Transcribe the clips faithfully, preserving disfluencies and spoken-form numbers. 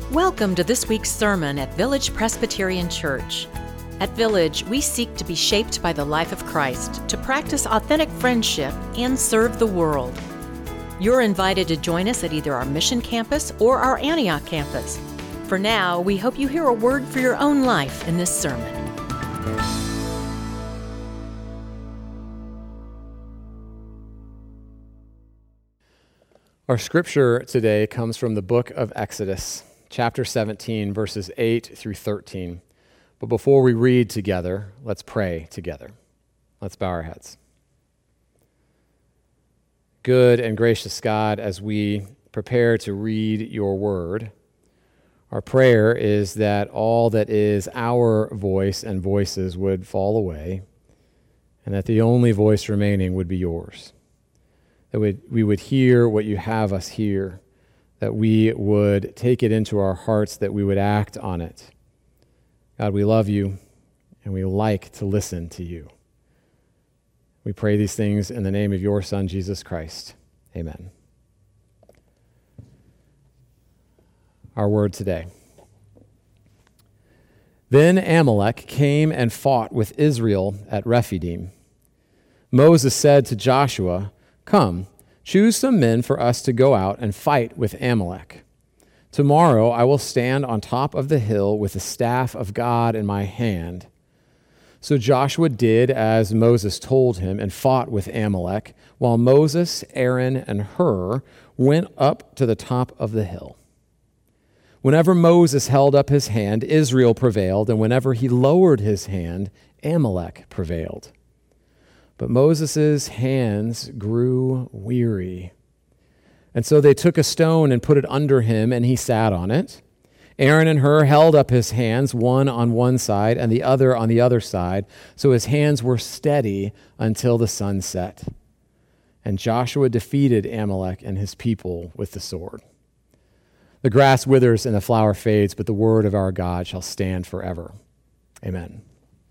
Welcome to this week's sermon at Village Presbyterian Church. At Village, we seek to be shaped by the life of Christ, to practice authentic friendship, and serve the world. You're invited to join us at either our Mission Campus or our Antioch campus. For now, we hope you hear a word for your own life in this sermon. Our scripture today comes from the book of Exodus, chapter seventeen, verses eight through thirteen. But before we read together, let's pray together. Let's bow our heads. Good and gracious God, as we prepare to read your word, our prayer is that all that is our voice and voices would fall away, and that the only voice remaining would be yours. That we, we would hear what you have us hear, that we would take it into our hearts, that we would act on it. God, we love you, and we like to listen to you. We pray these things in the name of your Son, Jesus Christ. Amen. Our word today. Then Amalek came and fought with Israel at Rephidim. Moses said to Joshua, "Come, choose some men for us to go out and fight with Amalek. Tomorrow I will stand on top of the hill with the staff of God in my hand." So Joshua did as Moses told him and fought with Amalek, while Moses, Aaron, and Hur went up to the top of the hill. Whenever Moses held up his hand, Israel prevailed, and whenever he lowered his hand, Amalek prevailed. But Moses' hands grew weary. And so they took a stone and put it under him, and he sat on it. Aaron and Hur held up his hands, one on one side and the other on the other side, so his hands were steady until the sun set. And Joshua defeated Amalek and his people with the sword. The grass withers and the flower fades, but the word of our God shall stand forever. Amen.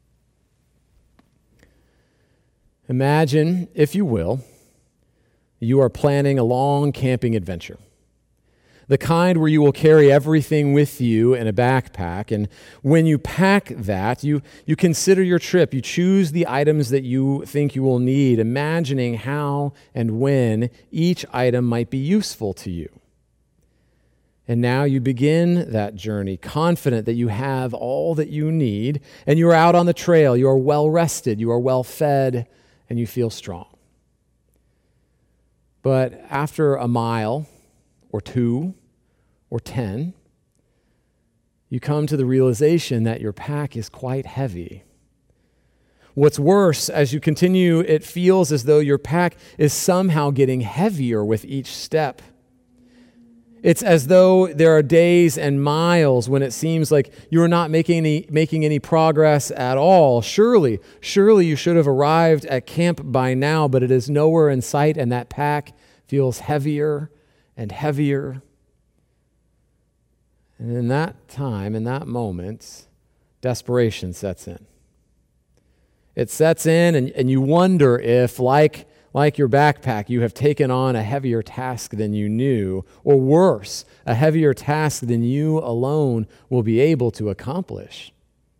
Imagine, if you will, you are planning a long camping adventure, the kind where you will carry everything with you in a backpack. And when you pack that, you, you consider your trip. You choose the items that you think you will need, imagining how and when each item might be useful to you. And now you begin that journey, confident that you have all that you need, and you are out on the trail. You are well rested, you are well fed, and you feel strong. But after a mile or two or ten, you come to the realization that your pack is quite heavy. What's worse, as you continue, it feels as though your pack is somehow getting heavier with each step. It's as though there are days and miles when it seems like you are not making any, making any progress at all. Surely, surely you should have arrived at camp by now, but it is nowhere in sight, and that pack feels heavier and heavier. And in that time, in that moment, desperation sets in. It sets in, and, and you wonder if, like Like your backpack, you have taken on a heavier task than you knew, or worse, a heavier task than you alone will be able to accomplish.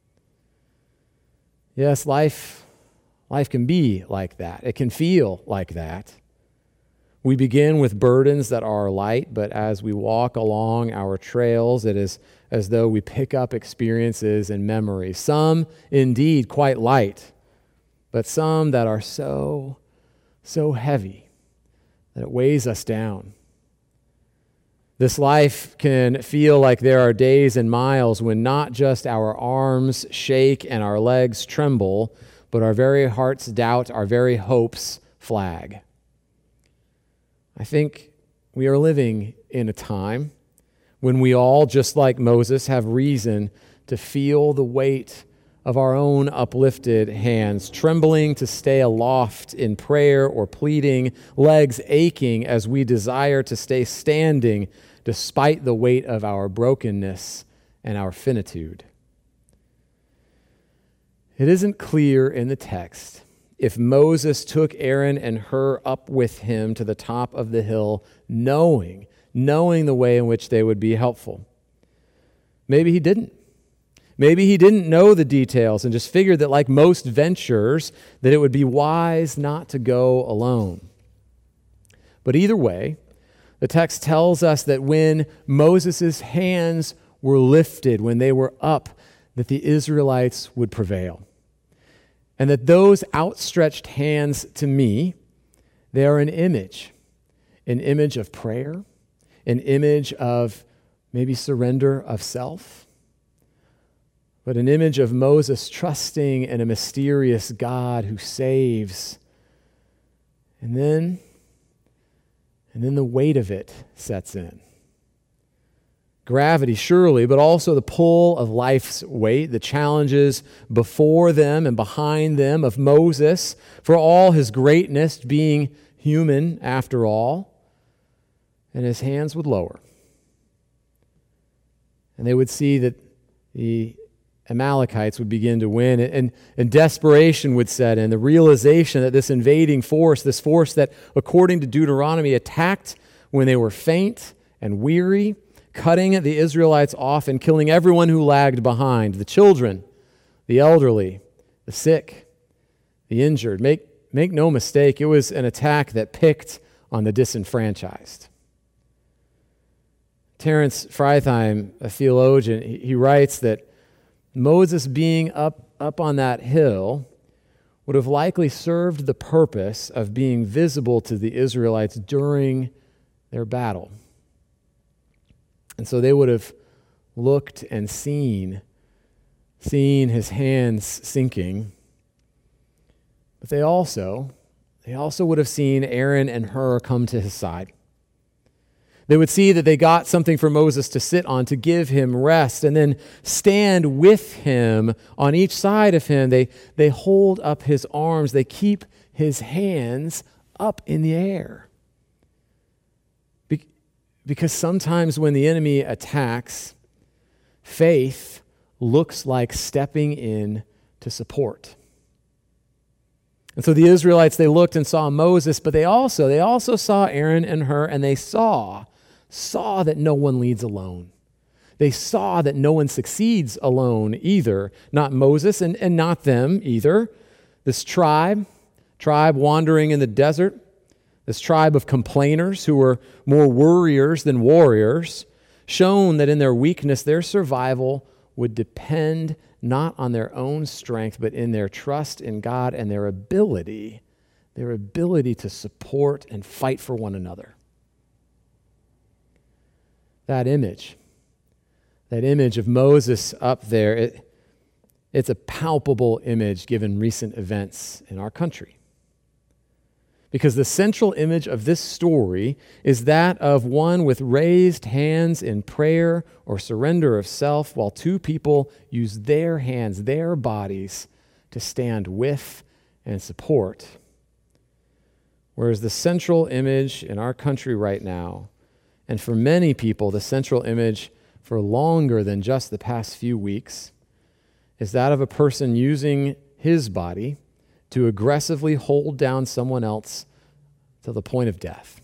Yes, life, life can be like that. It can feel like that. We begin with burdens that are light, but as we walk along our trails, it is as though we pick up experiences and memories, some indeed quite light, but some that are so so heavy that it weighs us down. This life can feel like there are days and miles when not just our arms shake and our legs tremble, but our very hearts doubt, our very hopes flag. I think we are living in a time when we all, just like Moses, have reason to feel the weight of our own uplifted hands, trembling to stay aloft in prayer or pleading, legs aching as we desire to stay standing despite the weight of our brokenness and our finitude. It isn't clear in the text if Moses took Aaron and Hur up with him to the top of the hill, knowing, knowing the way in which they would be helpful. maybe he didn't. Maybe he didn't know the details and just figured that, like most ventures, that it would be wise not to go alone. But either way, the text tells us that when Moses' hands were lifted, when they were up, that the Israelites would prevail. And that those outstretched hands to me, they are an image, an image of prayer, an image of maybe surrender of self, but an image of Moses trusting in a mysterious God who saves. And then, and then the weight of it sets in. Gravity, surely, but also the pull of life's weight, the challenges before them and behind them of Moses, for all his greatness, being human after all, and his hands would lower. And they would see that the Amalekites would begin to win, and, and desperation would set in, the realization that this invading force, this force that, according to Deuteronomy, attacked when they were faint and weary, cutting the Israelites off and killing everyone who lagged behind, the children, the elderly, the sick, the injured. Make, make no mistake, it was an attack that picked on the disenfranchised. Terence Freithheim, a theologian, he, he writes that Moses being up, up on that hill would have likely served the purpose of being visible to the Israelites during their battle. And so they would have looked and seen, seen his hands sinking. But they also, they also would have seen Aaron and Hur come to his side. They would see that they got something for Moses to sit on, to give him rest, and then stand with him on each side of him. They, they hold up his arms. They keep his hands up in the air. Be- because sometimes when the enemy attacks, faith looks like stepping in to support. And so the Israelites, they looked and saw Moses, but they also, they also saw Aaron and Hur, and they saw saw that no one leads alone. They saw that no one succeeds alone either. Not Moses and, and not them either. This tribe, tribe wandering in the desert, this tribe of complainers who were more worriers than warriors, shown that in their weakness, their survival would depend not on their own strength, but in their trust in God and their ability, their ability to support and fight for one another. That image, that image of Moses up there, it, it's a palpable image given recent events in our country. Because the central image of this story is that of one with raised hands in prayer or surrender of self, while two people use their hands, their bodies, to stand with and support. Whereas the central image in our country right now, and for many people, the central image for longer than just the past few weeks, is that of a person using his body to aggressively hold down someone else to the point of death.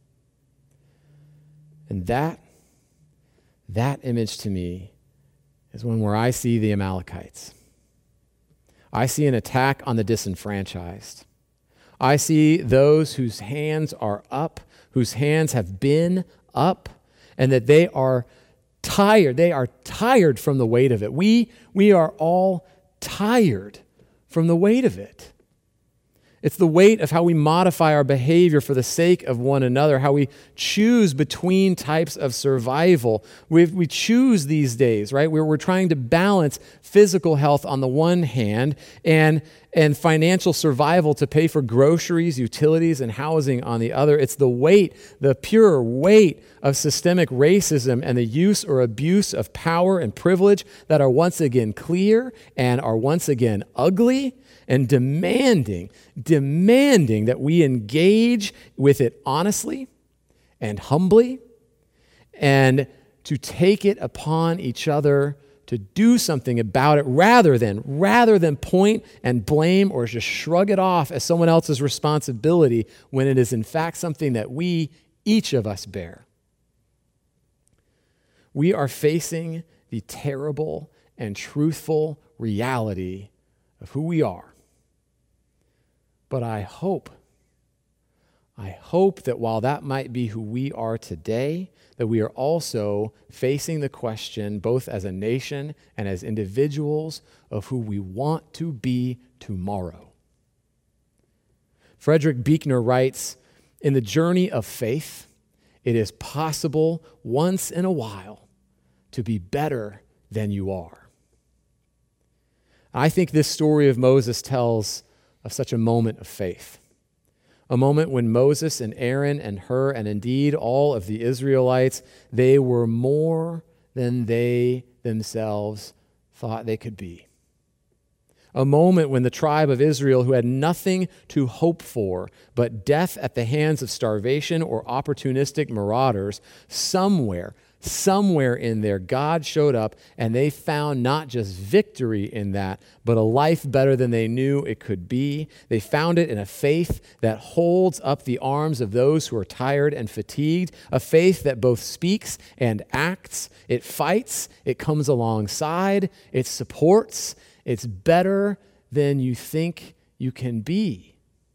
And that, that image to me is one where I see the Amalekites. I see an attack on the disenfranchised. I see those whose hands are up, whose hands have been up, and that they are tired. They are tired from the weight of it. We, we are all tired from the weight of it. It's the weight of how we modify our behavior for the sake of one another, how we choose between types of survival. We we choose these days, right? Where we're trying to balance physical health on the one hand and, and financial survival to pay for groceries, utilities, and housing on the other. It's the weight, the pure weight of systemic racism and the use or abuse of power and privilege that are once again clear and are once again ugly, and demanding, demanding that we engage with it honestly and humbly, and to take it upon each other to do something about it rather than, rather than point and blame or just shrug it off as someone else's responsibility when it is in fact something that we, each of us, bear. We are facing the terrible and truthful reality of who we are. But I hope, I hope that while that might be who we are today, that we are also facing the question, both as a nation and as individuals, of who we want to be tomorrow. Frederick Buechner writes, "In the journey of faith, it is possible once in a while to be better than you are." I think this story of Moses tells of such a moment of faith. A moment when Moses and Aaron and Hur, and indeed all of the Israelites, they were more than they themselves thought they could be. A moment when the tribe of Israel, who had nothing to hope for but death at the hands of starvation or opportunistic marauders, somewhere, somewhere in there, God showed up and they found not just victory in that, but a life better than they knew it could be. They found it in a faith that holds up the arms of those who are tired and fatigued, a faith that both speaks and acts. It fights, it comes alongside, it supports. It's better than you think you can be.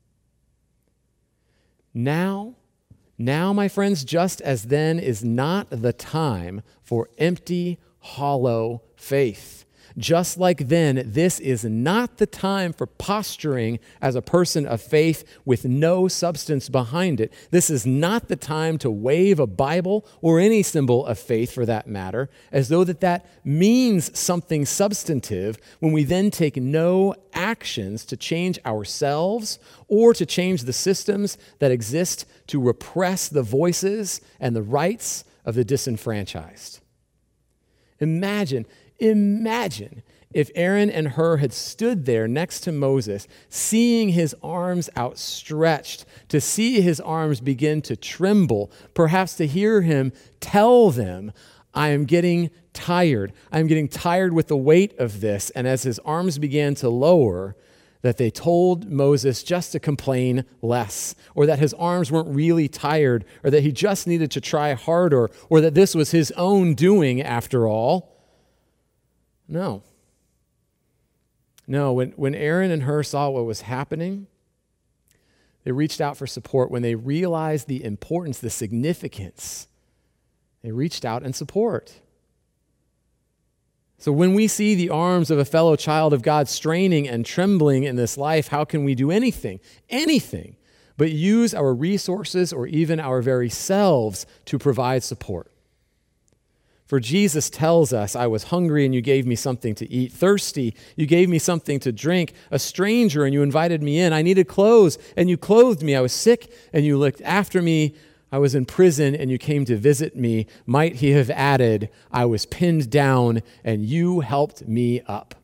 Now, now, my friends, just as then is not the time for empty, hollow faith. Just like then, this is not the time for posturing as a person of faith with no substance behind it. This is not the time to wave a Bible or any symbol of faith for that matter, as though that that means something substantive when we then take no actions to change ourselves or to change the systems that exist to repress the voices and the rights of the disenfranchised. Imagine Imagine if Aaron and Hur had stood there next to Moses, seeing his arms outstretched, to see his arms begin to tremble, perhaps to hear him tell them, "I am getting tired. I'm getting tired with the weight of this." And as his arms began to lower, that they told Moses just to complain less, or that his arms weren't really tired, or that he just needed to try harder, or that this was his own doing after all. No. No, when, when Aaron and Hur saw what was happening, they reached out for support. When they realized the importance, the significance, they reached out in support. So when we see the arms of a fellow child of God straining and trembling in this life, how can we do anything, anything, but use our resources or even our very selves to provide support? For Jesus tells us, "I was hungry and you gave me something to eat, thirsty, you gave me something to drink, a stranger and you invited me in, I needed clothes and you clothed me, I was sick and you looked after me, I was in prison and you came to visit me." Might he have added, "I was pinned down and you helped me up."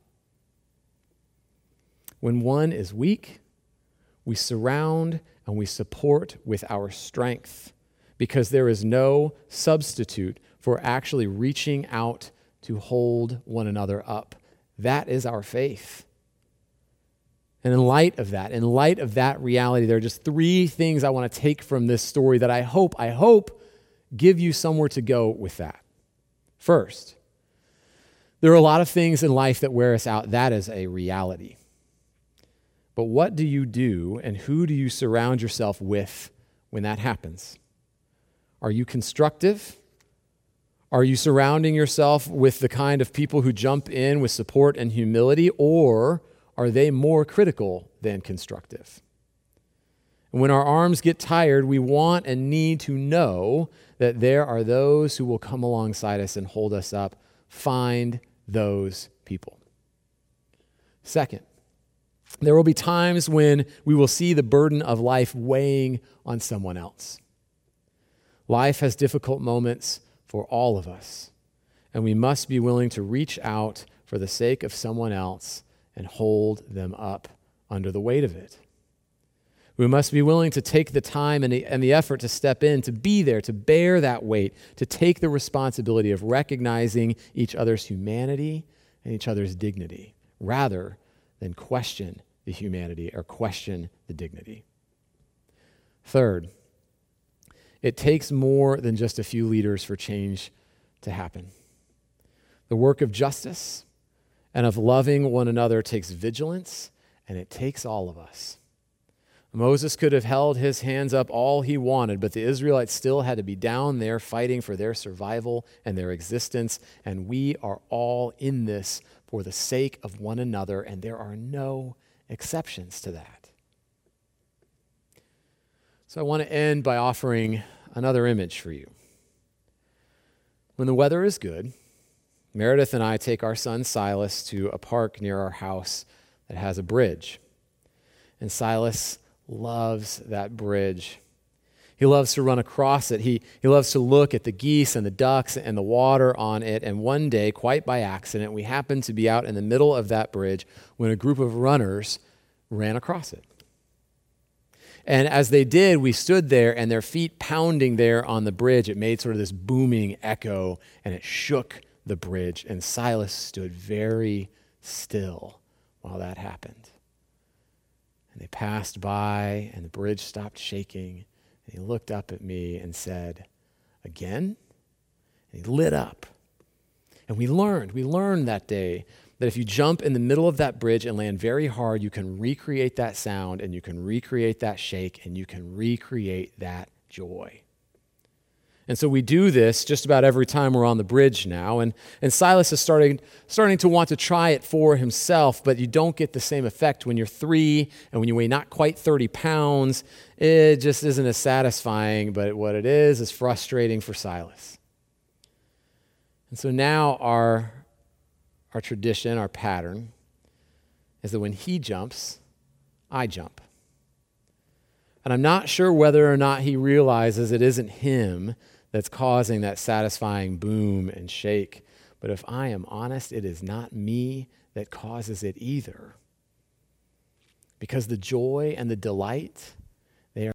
When one is weak, we surround and we support with our strength, because there is no substitute for actually reaching out to hold one another up. That is our faith. And in light of that, in light of that reality, there are just three things I want to take from this story that I hope, I hope, give you somewhere to go with that. First, there are a lot of things in life that wear us out. That is a reality. But what do you do and who do you surround yourself with when that happens? Are you constructive? Are you surrounding yourself with the kind of people who jump in with support and humility, or are they more critical than constructive? And when our arms get tired, we want and need to know that there are those who will come alongside us and hold us up. Find those people. Second, there will be times when we will see the burden of life weighing on someone else. Life has difficult moments for all of us, and we must be willing to reach out for the sake of someone else and hold them up under the weight of it. We must be willing to take the time and the, and the effort to step in, to be there, to bear that weight, to take the responsibility of recognizing each other's humanity and each other's dignity, rather than question the humanity or question the dignity. Third, it takes more than just a few leaders for change to happen. The work of justice and of loving one another takes vigilance, and it takes all of us. Moses could have held his hands up all he wanted, but the Israelites still had to be down there fighting for their survival and their existence, and we are all in this for the sake of one another, and there are no exceptions to that. So I want to end by offering another image for you. When the weather is good, Meredith and I take our son Silas to a park near our house that has a bridge. And Silas loves that bridge. He loves to run across it. He, he loves to look at the geese and the ducks and the water on it. And one day, quite by accident, we happened to be out in the middle of that bridge when a group of runners ran across it. And as they did, we stood there, and their feet pounding there on the bridge, it made sort of this booming echo, and it shook the bridge. And Silas stood very still while that happened. And they passed by, and the bridge stopped shaking. And he looked up at me and said, "Again?" And he lit up. And we learned, we learned that day that if you jump in the middle of that bridge and land very hard, you can recreate that sound, and you can recreate that shake, and you can recreate that joy. And so we do this just about every time we're on the bridge now. And, and Silas is starting, starting to want to try it for himself, but you don't get the same effect when you're three and when you weigh not quite thirty pounds. It just isn't as satisfying, but what it is is frustrating for Silas. And so now our, our tradition, our pattern, is that when he jumps, I jump. And I'm not sure whether or not he realizes it isn't him that's causing that satisfying boom and shake. But if I am honest, it is not me that causes it either. Because the joy and the delight